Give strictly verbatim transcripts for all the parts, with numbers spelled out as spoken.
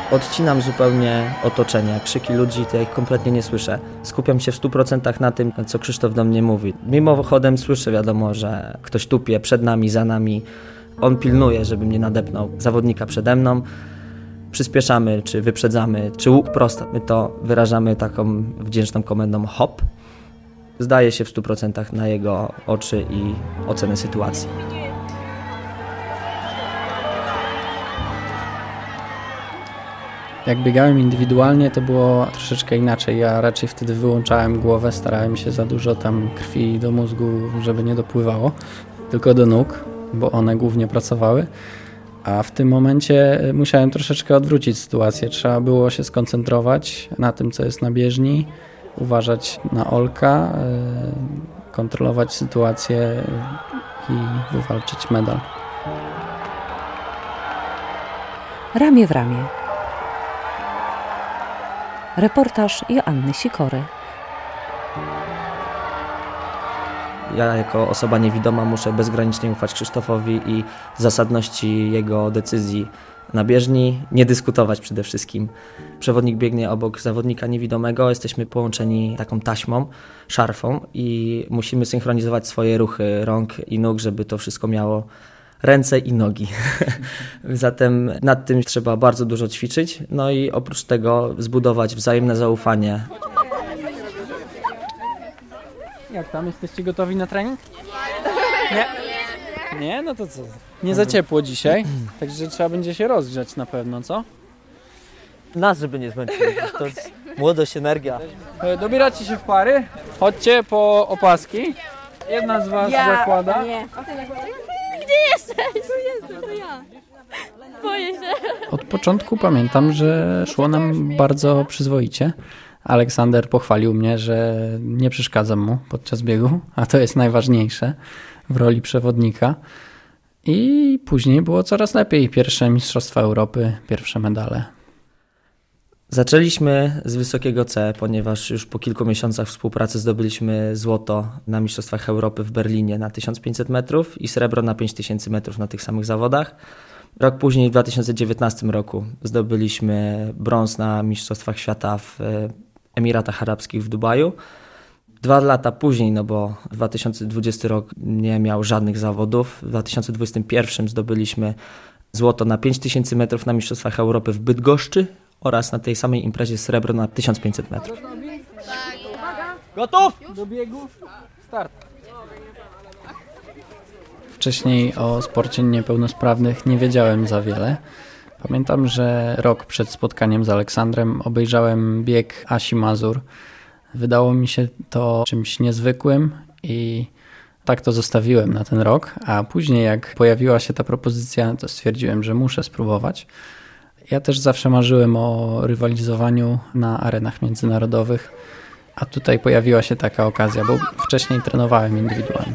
Odcinam zupełnie otoczenie, krzyki ludzi, to ja ich kompletnie nie słyszę. Skupiam się w stu procentach na tym, co Krzysztof do mnie mówi. Mimochodem słyszę, wiadomo, że ktoś tupie przed nami, za nami. On pilnuje, żeby mnie nadepnął zawodnika przede mną. Przyspieszamy, czy wyprzedzamy, czy łuk prosto. My to wyrażamy taką wdzięczną komendą hop. Zdaje się w stu procentach na jego oczy i ocenę sytuacji. Jak biegałem indywidualnie, to było troszeczkę inaczej. Ja raczej wtedy wyłączałem głowę, starałem się za dużo tam krwi do mózgu, żeby nie dopływało, tylko do nóg, bo one głównie pracowały. A w tym momencie musiałem troszeczkę odwrócić sytuację. Trzeba było się skoncentrować na tym, co jest na bieżni, uważać na Olka, kontrolować sytuację i wywalczyć medal. Ramię w ramię. Reportaż Joanny Sikory. Ja jako osoba niewidoma muszę bezgranicznie ufać Krzysztofowi i zasadności jego decyzji na bieżni, nie dyskutować przede wszystkim. Przewodnik biegnie obok zawodnika niewidomego, jesteśmy połączeni taką taśmą, szarfą i musimy synchronizować swoje ruchy rąk i nóg, żeby to wszystko miało ręce i nogi. Zatem nad tym trzeba bardzo dużo ćwiczyć, no i oprócz tego zbudować wzajemne zaufanie. Jak tam? Jesteście gotowi na trening? Nie. Nie? No to co? Nie za ciepło dzisiaj, także trzeba będzie się rozgrzać na pewno, co? Nas, żeby nie zmęczyć, to jest młodość, energia. Dobieracie się w pary, chodźcie po opaski. Jedna z was ja, zakłada. Nie. Gdzie jesteś? Tu jestem, to ja. Boję się. Od początku pamiętam, że szło nam bardzo przyzwoicie. Aleksander pochwalił mnie, że nie przeszkadzam mu podczas biegu, a to jest najważniejsze w roli przewodnika. I później było coraz lepiej. Pierwsze Mistrzostwa Europy, pierwsze medale. Zaczęliśmy z wysokiego C, ponieważ już po kilku miesiącach współpracy zdobyliśmy złoto na Mistrzostwach Europy w Berlinie na tysiąc pięćset metrów i srebro na pięć tysięcy metrów na tych samych zawodach. Rok później, w dwa tysiące dziewiętnastym roku, zdobyliśmy brąz na Mistrzostwach Świata w Emiratach Arabskich w Dubaju. Dwa lata później, no bo dwa tysiące dwudziesty rok nie miał żadnych zawodów. W dwa tysiące dwudziestym pierwszym zdobyliśmy złoto na pięć tysięcy metrów na Mistrzostwach Europy w Bydgoszczy oraz na tej samej imprezie srebro na tysiąc pięćset metrów. Gotów? Do biegu. Start. Wcześniej o sporcie niepełnosprawnych nie wiedziałem za wiele. Pamiętam, że rok przed spotkaniem z Aleksandrem obejrzałem bieg Asi Mazur. Wydało mi się to czymś niezwykłym i tak to zostawiłem na ten rok, a później jak pojawiła się ta propozycja, to stwierdziłem, że muszę spróbować. Ja też zawsze marzyłem o rywalizowaniu na arenach międzynarodowych, a tutaj pojawiła się taka okazja, bo wcześniej trenowałem indywidualnie.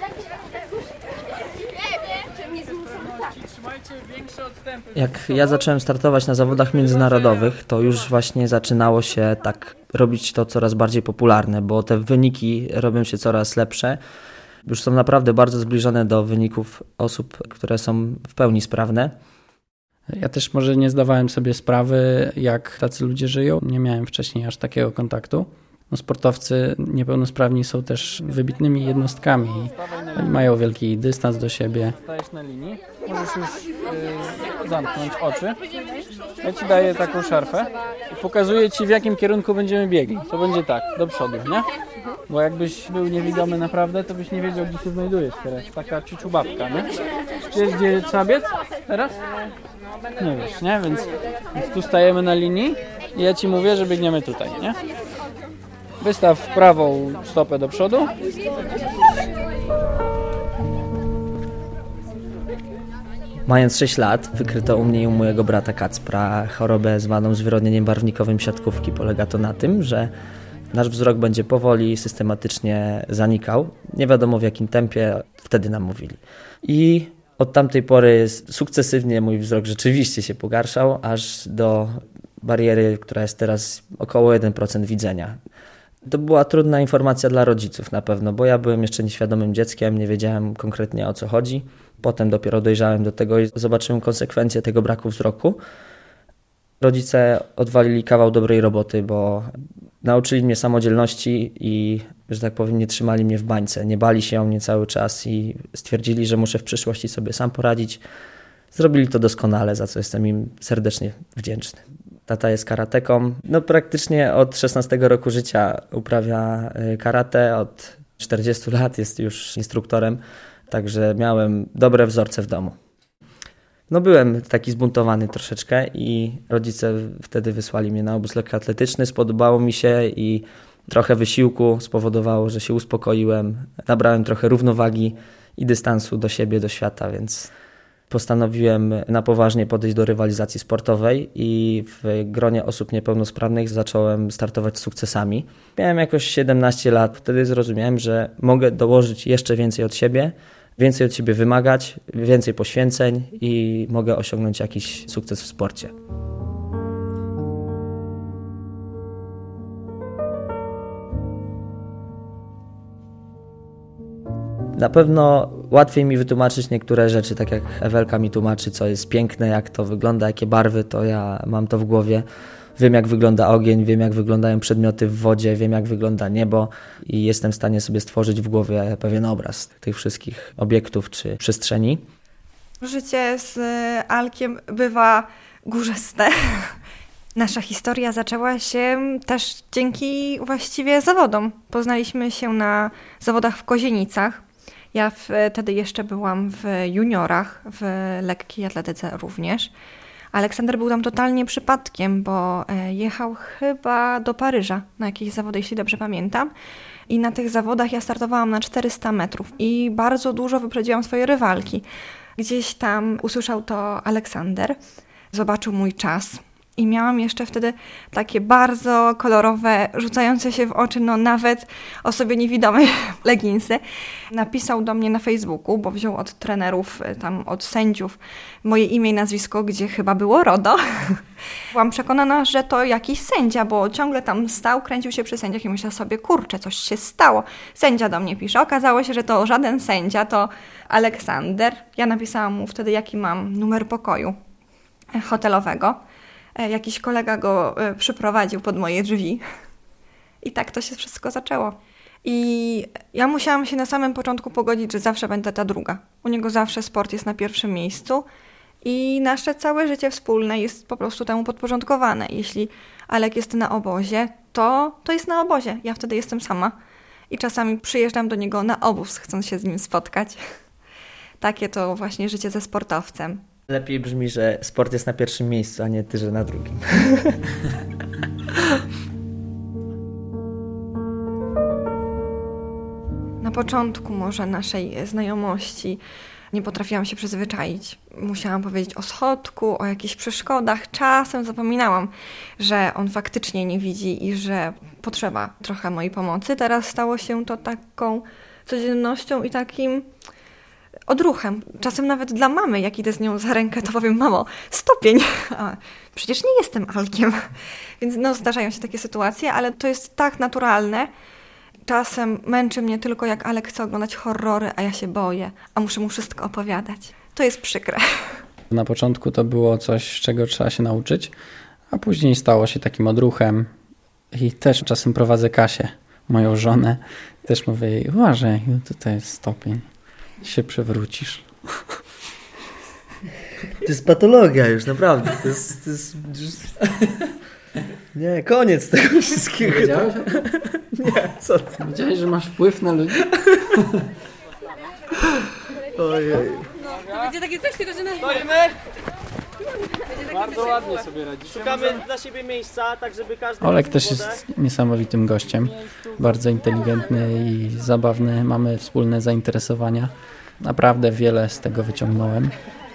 Jak ja zacząłem startować na zawodach międzynarodowych, to już właśnie zaczynało się tak robić to coraz bardziej popularne, bo te wyniki robią się coraz lepsze. Już są naprawdę bardzo zbliżone do wyników osób, które są w pełni sprawne. Ja też może nie zdawałem sobie sprawy, jak tacy ludzie żyją. Nie miałem wcześniej aż takiego kontaktu. No, sportowcy niepełnosprawni są też wybitnymi jednostkami. Oni mają wielki dystans do siebie. Stajesz na linii, możesz już yy, zamknąć oczy. Ja ci daję taką szarfę i pokazuję ci, w jakim kierunku będziemy biegli. To będzie tak, do przodu, nie? Bo jakbyś był niewidomy naprawdę, to byś nie wiedział, gdzie się znajdujesz teraz. Taka ciuciubabka, nie? Wiesz, gdzie trzeba biec teraz? Nie wiesz, nie? Więc, więc tu stajemy na linii i ja ci mówię, że biegniemy tutaj, nie? Wystaw prawą stopę do przodu. Mając sześć lat, wykryto u mnie i u mojego brata Kacpra chorobę zwaną zwyrodnieniem barwnikowym siatkówki. Polega to na tym, że nasz wzrok będzie powoli, systematycznie zanikał. Nie wiadomo w jakim tempie, wtedy nam mówili. I od tamtej pory sukcesywnie mój wzrok rzeczywiście się pogarszał, aż do bariery, która jest teraz około jeden procent widzenia. To była trudna informacja dla rodziców na pewno, bo ja byłem jeszcze nieświadomym dzieckiem, nie wiedziałem konkretnie o co chodzi. Potem dopiero dojrzałem do tego i zobaczyłem konsekwencje tego braku wzroku. Rodzice odwalili kawał dobrej roboty, bo nauczyli mnie samodzielności i, że tak powiem, nie trzymali mnie w bańce. Nie bali się o mnie cały czas i stwierdzili, że muszę w przyszłości sobie sam poradzić. Zrobili to doskonale, za co jestem im serdecznie wdzięczny. Tata jest karateką. No praktycznie od szesnastego roku życia uprawia karate, od czterdziestu lat jest już instruktorem, także miałem dobre wzorce w domu. No byłem taki zbuntowany troszeczkę i rodzice wtedy wysłali mnie na obóz lekkoatletyczny. Spodobało mi się i trochę wysiłku spowodowało, że się uspokoiłem. Nabrałem trochę równowagi i dystansu do siebie, do świata, więc postanowiłem na poważnie podejść do rywalizacji sportowej i w gronie osób niepełnosprawnych zacząłem startować z sukcesami. Miałem jakoś siedemnaście lat, wtedy zrozumiałem, że mogę dołożyć jeszcze więcej od siebie, więcej od siebie wymagać, więcej poświęceń i mogę osiągnąć jakiś sukces w sporcie. Na pewno łatwiej mi wytłumaczyć niektóre rzeczy, tak jak Ewelka mi tłumaczy, co jest piękne, jak to wygląda, jakie barwy, to ja mam to w głowie. Wiem, jak wygląda ogień, wiem, jak wyglądają przedmioty w wodzie, wiem, jak wygląda niebo i jestem w stanie sobie stworzyć w głowie pewien obraz tych wszystkich obiektów czy przestrzeni. Życie z Alkiem bywa górzyste. Nasza historia zaczęła się też dzięki właściwie zawodom. Poznaliśmy się na zawodach w Kozienicach. Ja wtedy jeszcze byłam w juniorach, w lekkiej atletyce również. Aleksander był tam totalnie przypadkiem, bo jechał chyba do Paryża na jakieś zawody, jeśli dobrze pamiętam. I na tych zawodach ja startowałam na czterysta metrów i bardzo dużo wyprzedziłam swoje rywalki. Gdzieś tam usłyszał to Aleksander, zobaczył mój czas. I miałam jeszcze wtedy takie bardzo kolorowe, rzucające się w oczy, no nawet osobie niewidomej leginsy. Napisał do mnie na Facebooku, bo wziął od trenerów, tam od sędziów moje imię i nazwisko, gdzie chyba było RODO. Byłam przekonana, że to jakiś sędzia, bo ciągle tam stał, kręcił się przy sędziach i myślała sobie, kurczę, coś się stało. Sędzia do mnie pisze. Okazało się, że to żaden sędzia, to Aleksander. Ja napisałam mu wtedy, jaki mam numer pokoju hotelowego. Jakiś kolega go przyprowadził pod moje drzwi i tak to się wszystko zaczęło. I ja musiałam się na samym początku pogodzić, że zawsze będę ta druga. U niego zawsze sport jest na pierwszym miejscu i nasze całe życie wspólne jest po prostu temu podporządkowane. Jeśli Alek jest na obozie, to, to jest na obozie. Ja wtedy jestem sama i czasami przyjeżdżam do niego na obóz, chcąc się z nim spotkać. Takie to właśnie życie ze sportowcem. Lepiej brzmi, że sport jest na pierwszym miejscu, a nie ty, że na drugim. Na początku może naszej znajomości nie potrafiłam się przyzwyczaić. Musiałam powiedzieć o schodku, o jakichś przeszkodach. Czasem zapominałam, że on faktycznie nie widzi i że potrzeba trochę mojej pomocy. Teraz stało się to taką codziennością i takim odruchem. Czasem nawet dla mamy, jak idę z nią za rękę, to powiem, mamo, stopień. A, przecież nie jestem Alkiem. Więc no, zdarzają się takie sytuacje, ale to jest tak naturalne. Czasem męczy mnie tylko, jak Alek chce oglądać horrory, a ja się boję, a muszę mu wszystko opowiadać. To jest przykre. Na początku to było coś, czego trzeba się nauczyć, a później stało się takim odruchem. I też czasem prowadzę Kasię, moją żonę. Też mówię jej, uważaj, tutaj jest stopień. Się przewrócisz. To jest patologia już, naprawdę. To jest... To jest... Nie, koniec tego wszystkiego. Wiedziałeś? Nie, co ty? Wiedziałeś, że masz wpływ na ludzi? Ojej. Będzie takie coś, tylko że nas... Stoimy! Bardzo ładnie sobie radzisz. Szukamy dla siebie miejsca, tak żeby każdy... Olek też jest niesamowitym gościem. Bardzo inteligentny i zabawny. Mamy wspólne zainteresowania. Naprawdę wiele z tego wyciągnąłem.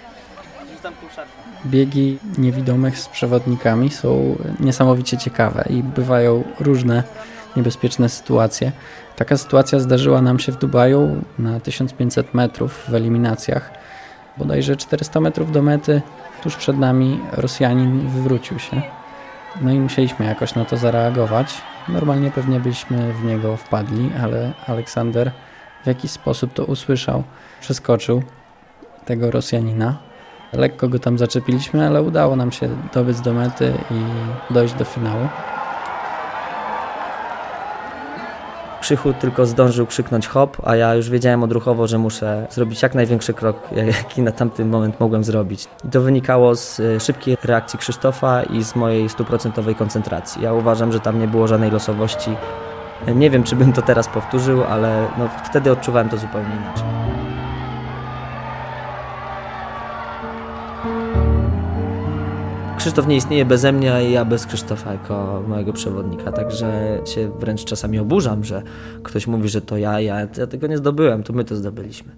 Biegi niewidomych z przewodnikami są niesamowicie ciekawe i bywają różne niebezpieczne sytuacje. Taka sytuacja zdarzyła nam się w Dubaju na tysiąc pięćset metrów w eliminacjach. Bodajże czterysta metrów do mety, tuż przed nami Rosjanin wywrócił się. No i musieliśmy jakoś na to zareagować. Normalnie pewnie byśmy w niego wpadli, ale Aleksander w jakiś sposób to usłyszał, przeskoczył tego Rosjanina Lekko go tam zaczepiliśmy, ale udało nam się dobiec do mety i dojść do finału. Krzychu tylko zdążył krzyknąć hop, a ja już wiedziałem odruchowo, że muszę zrobić jak największy krok, jaki na tamten moment mogłem zrobić. I to wynikało z szybkiej reakcji Krzysztofa i z mojej stuprocentowej koncentracji. Ja uważam, że tam nie było żadnej losowości. Nie wiem, czy bym to teraz powtórzył, ale no, wtedy odczuwałem to zupełnie inaczej. Krzysztof nie istnieje beze mnie, a ja bez Krzysztofa jako mojego przewodnika, także się wręcz czasami oburzam, że ktoś mówi, że to ja, ja, ja tego nie zdobyłem, to my to zdobyliśmy.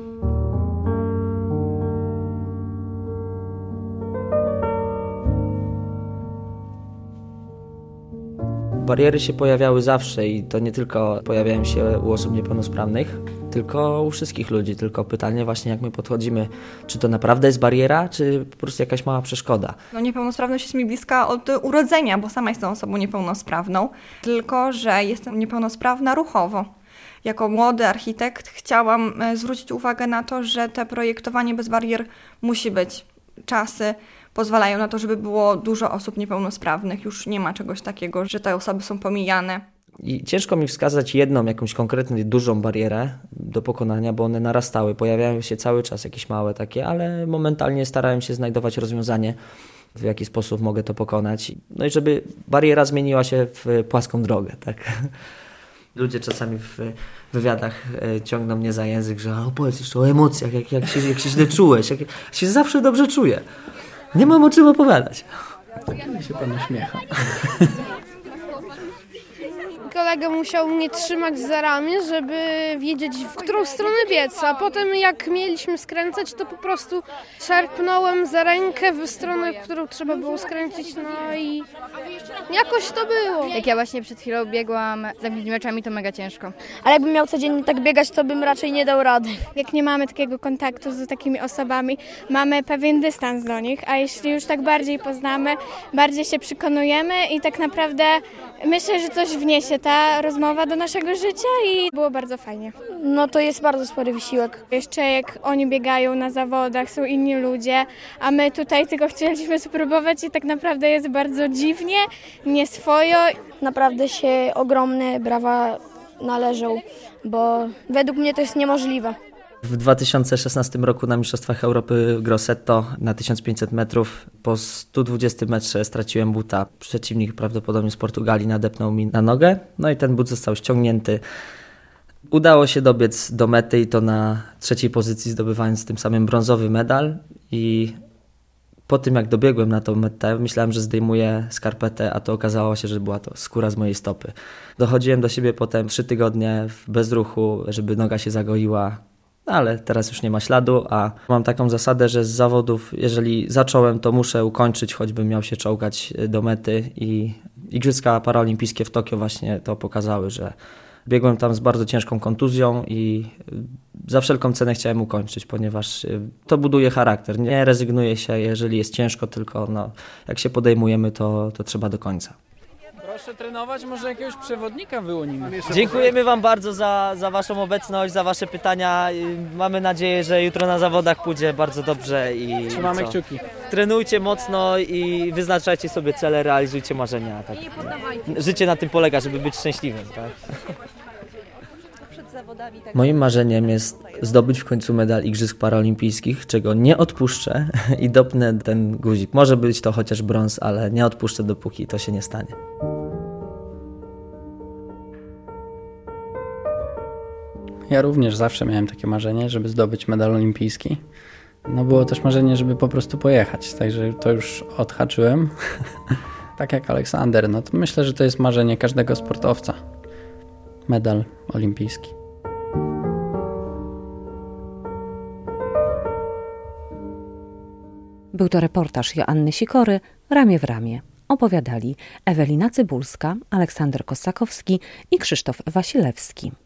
Bariery się pojawiały zawsze i to nie tylko pojawiają się u osób niepełnosprawnych, tylko u wszystkich ludzi. Tylko pytanie właśnie, jak my podchodzimy, czy to naprawdę jest bariera, czy po prostu jakaś mała przeszkoda. No, niepełnosprawność jest mi bliska od urodzenia, bo sama jestem osobą niepełnosprawną, tylko że jestem niepełnosprawna ruchowo. Jako młody architekt chciałam zwrócić uwagę na to, że te projektowanie bez barier musi być. Czasy pozwalają na to, żeby było dużo osób niepełnosprawnych. Już nie ma czegoś takiego, że te osoby są pomijane. I ciężko mi wskazać jedną, jakąś konkretną, dużą barierę do pokonania, bo one narastały. Pojawiają się cały czas jakieś małe takie, ale momentalnie starałem się znajdować rozwiązanie, w jaki sposób mogę to pokonać. No i żeby bariera zmieniła się w płaską drogę, tak? Ludzie czasami w wywiadach ciągną mnie za język, że opowiedz jeszcze o emocjach, jak, jak, się, jak się źle czułeś, jak, jak się zawsze dobrze czuję. Nie mam o czym opowiadać. Tak się pan uśmiecha. Kolega musiał mnie trzymać za ramię, żeby wiedzieć, w którą stronę biec, a potem jak mieliśmy skręcać, to po prostu szarpnąłem za rękę w stronę, którą trzeba było skręcić, no i jakoś to było. Jak ja właśnie przed chwilą biegłam z takimi meczami, to mega ciężko. Ale jakbym miał codziennie tak biegać, to bym raczej nie dał rady. Jak nie mamy takiego kontaktu z takimi osobami, mamy pewien dystans do nich, a jeśli już tak bardziej poznamy, bardziej się przekonujemy i tak naprawdę myślę, że coś wniesie ta rozmowa do naszego życia i było bardzo fajnie. No to jest bardzo spory wysiłek. Jeszcze jak oni biegają na zawodach, są inni ludzie, a my tutaj tylko chcieliśmy spróbować i tak naprawdę jest bardzo dziwnie, nieswojo. Naprawdę się ogromne brawa należą, bo według mnie to jest niemożliwe. W dwa tysiące szesnastym roku na Mistrzostwach Europy w Grosseto na tysiąc pięćset metrów po stu dwudziestym metrze straciłem buta. Przeciwnik prawdopodobnie z Portugalii nadepnął mi na nogę, no i ten but został ściągnięty. Udało się dobiec do mety i to na trzeciej pozycji, zdobywając tym samym brązowy medal. I po tym jak dobiegłem na tą metę, myślałem, że zdejmuję skarpetę, a to okazało się, że była to skóra z mojej stopy. Dochodziłem do siebie potem trzy tygodnie w bezruchu, żeby noga się zagoiła. Ale teraz już nie ma śladu, a mam taką zasadę, że z zawodów, jeżeli zacząłem, to muszę ukończyć, choćbym miał się czołgać do mety i Igrzyska Paraolimpijskie w Tokio właśnie to pokazały, że biegłem tam z bardzo ciężką kontuzją i za wszelką cenę chciałem ukończyć, ponieważ to buduje charakter. Nie rezygnuje się, jeżeli jest ciężko, tylko no, jak się podejmujemy, to, to trzeba do końca. Proszę trenować, może jakiegoś przewodnika wyłonimy. Dziękujemy Wam bardzo za, za Waszą obecność, za Wasze pytania. Mamy nadzieję, że jutro na zawodach pójdzie bardzo dobrze. I Trzymamy co? kciuki. Trenujcie mocno i wyznaczajcie sobie cele, realizujcie marzenia. Tak. Życie na tym polega, żeby być szczęśliwym. Tak? Moim marzeniem jest zdobyć w końcu medal Igrzysk Paraolimpijskich, czego nie odpuszczę i dopnę ten guzik. Może być to chociaż brąz, ale nie odpuszczę, dopóki to się nie stanie. Ja również zawsze miałem takie marzenie, żeby zdobyć medal olimpijski. No było też marzenie, żeby po prostu pojechać, także to już odhaczyłem. Tak jak Aleksander, no to myślę, że to jest marzenie każdego sportowca. Medal olimpijski. Był to reportaż Joanny Sikory, Ramię w ramię. Opowiadali Ewelina Cybulska, Aleksander Kosakowski i Krzysztof Wasilewski.